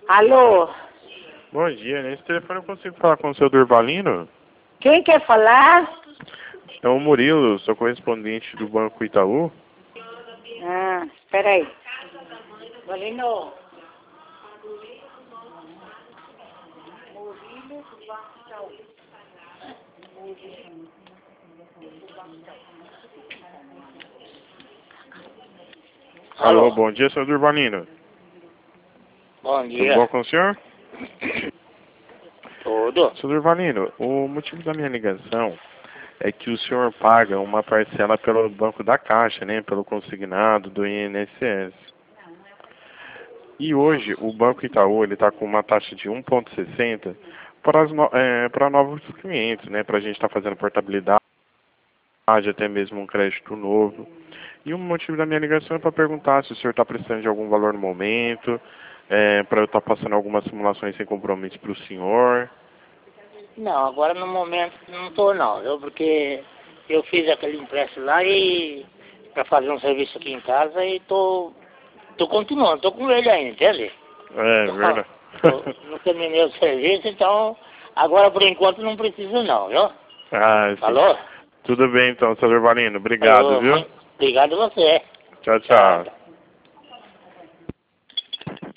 Alô? Bom dia, nesse telefone eu consigo falar com o seu Durvalino? Quem quer falar? É o Murilo, sou correspondente do Banco Itaú. Espera aí. Valino. Alô, bom dia, seu Durvalino. Bom Tudo dia. bom com o senhor? Tudo. Seu Durvalino, o motivo da minha ligação é que o senhor paga uma parcela pelo Banco da Caixa, né? Pelo consignado do INSS. E hoje o Banco Itaú ele está com uma taxa de 1,60 para novos clientes, né? Para a gente estar fazendo portabilidade, até mesmo um crédito novo. E o motivo da minha ligação é para perguntar se o senhor está precisando de algum valor no momento, para eu estar passando algumas simulações sem compromisso para o senhor. Não, agora no momento não estou não, viu? Porque eu fiz aquele empréstimo lá e para fazer um serviço aqui em casa e tô continuando, tô com ele ainda, entende? É, verdade. Não terminei o serviço, então agora por enquanto não preciso não, viu? Ah, sim. Alô? Tudo bem então, seu Durvalino. Obrigado, Alô, viu? obrigado a você. Tchau, tchau.